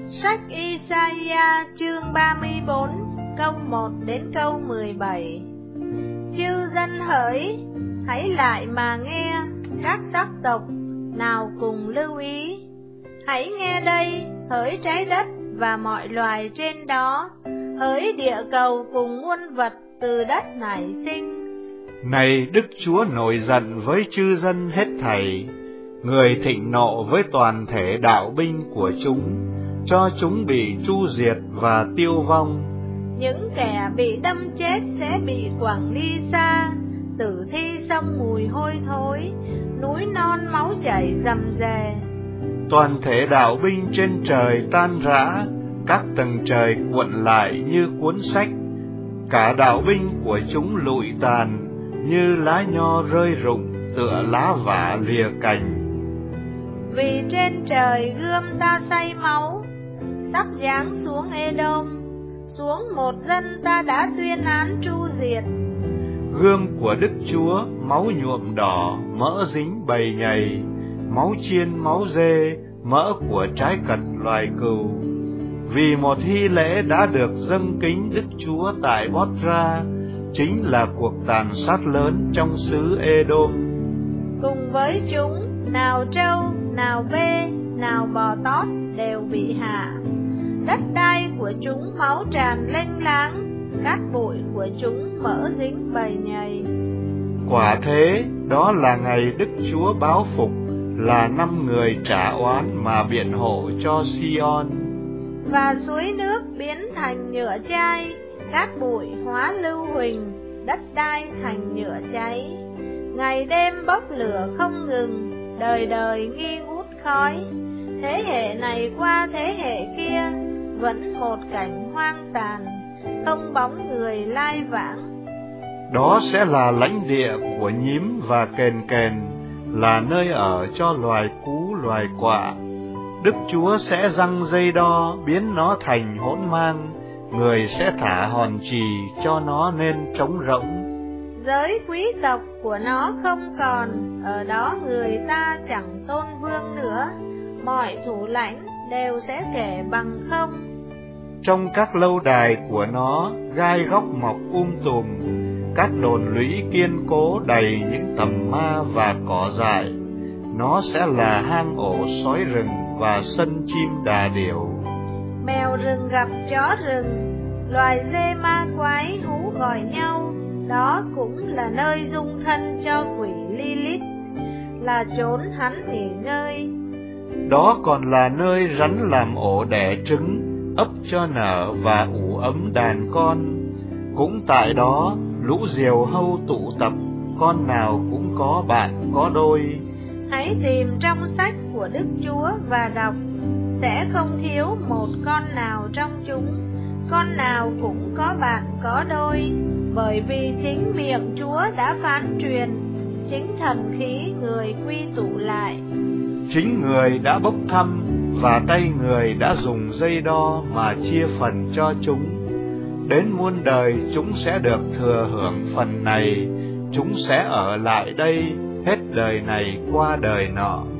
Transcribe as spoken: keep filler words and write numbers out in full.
Sách Isaiah chương ba mươi bốn câu một đến câu mười bảy. Chư dân hỡi, hãy lại mà nghe, các sắc tộc nào cùng lưu ý. Hãy nghe đây, hỡi trái đất và mọi loài trên đó, hỡi địa cầu cùng muôn vật từ đất nảy sinh. Này Đức Chúa nổi giận với chư dân hết thảy, người thịnh nộ với toàn thể đạo binh của chúng, cho chúng bị tru diệt và tiêu vong. Những kẻ bị đâm chết sẽ bị quẳng đi xa, tử thi sông mùi hôi thối, núi non máu chảy rầm rề. Toàn thể đạo binh trên trời tan rã, các tầng trời cuộn lại như cuốn sách, cả đạo binh của chúng lụi tàn, như lá nho rơi rụng, tựa lá vả lìa cành. Vì trên trời gươm ta say máu, sắp giáng xuống Edom, xuống một dân ta đã tuyên án tru diệt. Gươm của Đức Chúa máu nhuộm đỏ, mỡ dính bầy nhầy, máu chiên máu dê, mỡ của trái cật loài cừu. Vì một hy lễ đã được dâng kính Đức Chúa tại Bót-ra, chính là cuộc tàn sát lớn trong xứ Edom. Cùng với chúng, nào trâu, nào bê, nào bò tót đều bị hạ. Đất đai của chúng máu tràn lênh láng, cát bụi của chúng mỡ dính bầy nhầy. Quả thế, đó là ngày Đức Chúa báo phục, là năm người trả oán mà biện hộ cho Sion. Và suối nước biến thành nhựa chai, cát bụi hóa lưu huỳnh, đất đai thành nhựa cháy. Ngày đêm bốc lửa không ngừng, đời đời nghi ngút khói. Thế hệ này qua thế hệ kia, vẫn một cảnh hoang tàn, không bóng người lai vãng. Đó sẽ là lãnh địa của nhím và kền kền, là nơi ở cho loài cú loài quạ. Đức Chúa sẽ giăng dây đo, biến nó thành hỗn mang, người sẽ thả hòn chì cho nó nên trống rỗng. Giới quý tộc của nó không còn, ở đó người ta chẳng tôn vương nữa, mọi thủ lãnh đều sẽ kể bằng không. Trong các lâu đài của nó, gai góc mọc um tùm, các đồn lũy kiên cố đầy những tầm ma và cỏ dại. Nó sẽ là hang ổ sói rừng và sân chim đà điểu. Mèo rừng gặp chó rừng, loài dê ma quái hú gọi nhau. Đó cũng là nơi dung thân cho quỷ Lilith, là chốn hắn nghỉ ngơi. Đó còn là nơi rắn làm ổ đẻ trứng, ấp cho nở và ủ ấm đàn con. Cũng tại đó, lũ diều hâu tụ tập, con nào cũng có bạn có đôi. Hãy tìm trong sách của Đức Chúa và đọc, sẽ không thiếu một con nào trong chúng, con nào cũng có bạn có đôi. Bởi vì chính miệng Chúa đã phán truyền, chính thần khí người quy tụ lại. Chính người đã bốc thăm, và tay người đã dùng dây đo mà chia phần cho chúng. Đến muôn đời chúng sẽ được thừa hưởng phần này, chúng sẽ ở lại đây hết đời này qua đời nọ.